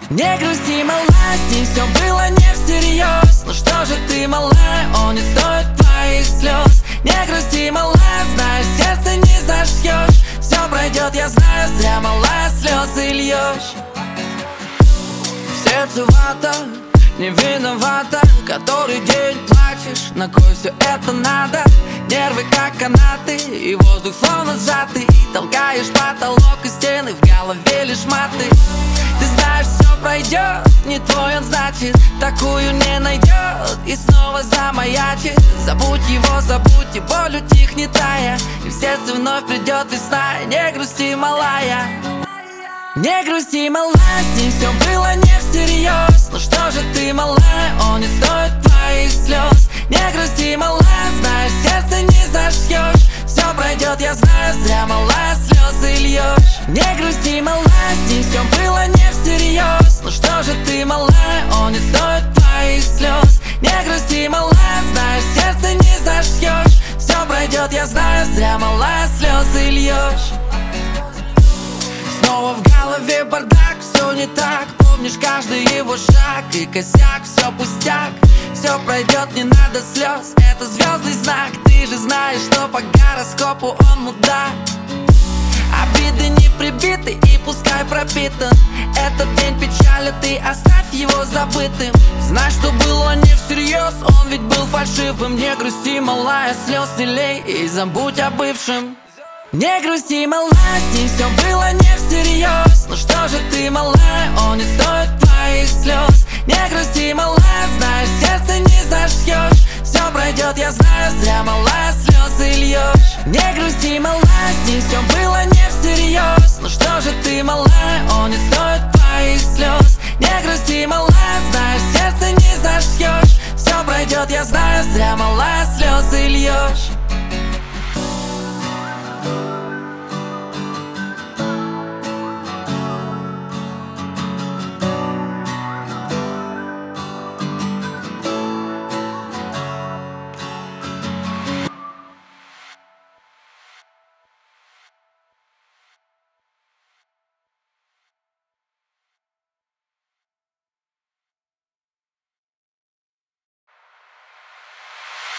Не грусти, малая, с ним все было не всерьез. Ну что же ты, малая, он не стоит твоих слез. Не грусти, малая, знаешь, сердце не зашьешь. Все пройдет, я знаю, зря, малая, слезы льешь. В сердце вата, не виновата. Который день плачешь, на кой все это надо? Нервы как канаты, и воздух словно сжатый. И толкаешь потолок и стены, в голове лишь маты. Ты знаешь, все пройдет, не твой он, значит, такую не найдет. И снова замаячит. Забудь его, забудь, и боль утихнет тая. И в сердце вновь придет весна. Не грусти, малая. Не грусти, малая, с ним все было не всерьез. Ну что же ты, малая, он не стоит твоих слез. Не грусти, малая, знаешь, сердце не зашьешь. Все пройдет, я знаю, зря, малая, слезы льешь. Не грусти, малая, с ним все было не всерьез. Ну что же ты, малая, он не стоит твоих слез. Не грусти, малая, знаешь, сердце не зашьешь. Все пройдет, я знаю, зря, малая, слезы льешь. Снова в голове бардак, все не так. Помнишь каждый его шаг и косяк, все пустяк. Все пройдет, не надо слез, это звездный знак. Ты же знаешь, что по гороскопу он мудак. Обиды не прибиты и пускай пропитан. Этот день печали, ты оставь его забытым. Знай, что было не всерьез, он ведь был фальшивым. Не грусти, малая, слез не лей и забудь о бывшем. Не грусти, малая, с ним все было не всерьез. Ну что же ты, малая, он не стоит твоих слез. Не грусти, малая, знаешь, сердце не зашьешь. Все пройдет, я знаю, зря, малая, слезы льешь. Не грусти, малая, с ним все было не всерьез. Ну что же ты, малая, он не стоит твоих слез. Не грусти, малая, знаешь, сердце не зашьешь. Все пройдет, я знаю, зря, малая, слезы льешь.